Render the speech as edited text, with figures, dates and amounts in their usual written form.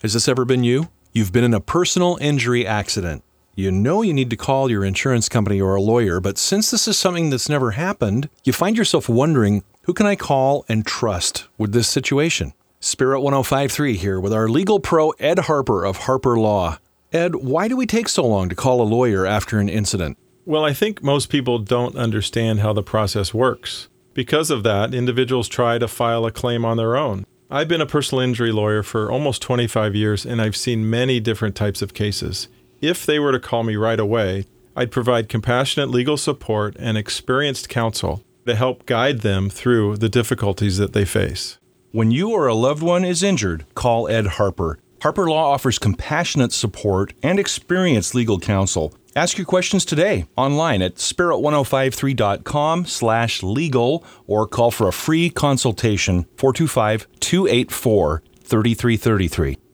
Has this ever been you? You've been in a personal injury accident. You know you need to call your insurance company or a lawyer, but since this is something that's never happened, you find yourself wondering, who can I call and trust with this situation? Spirit 1053 here with our legal pro, Ed Harper of Harper Law. Ed, why do we take so long to call a lawyer after an incident? Well, I think most people don't understand how the process works. Because of that, individuals try to file a claim on their own. I've been a personal injury lawyer for almost 25 years, and I've seen many different types of cases. If they were to call me right away, I'd provide compassionate legal support and experienced counsel to help guide them through the difficulties that they face. When you or a loved one is injured, call Ed Harper. Harper Law offers compassionate support and experienced legal counsel. Ask your questions today online at spirit1053.com/legal or call for a free consultation 425-284-3333.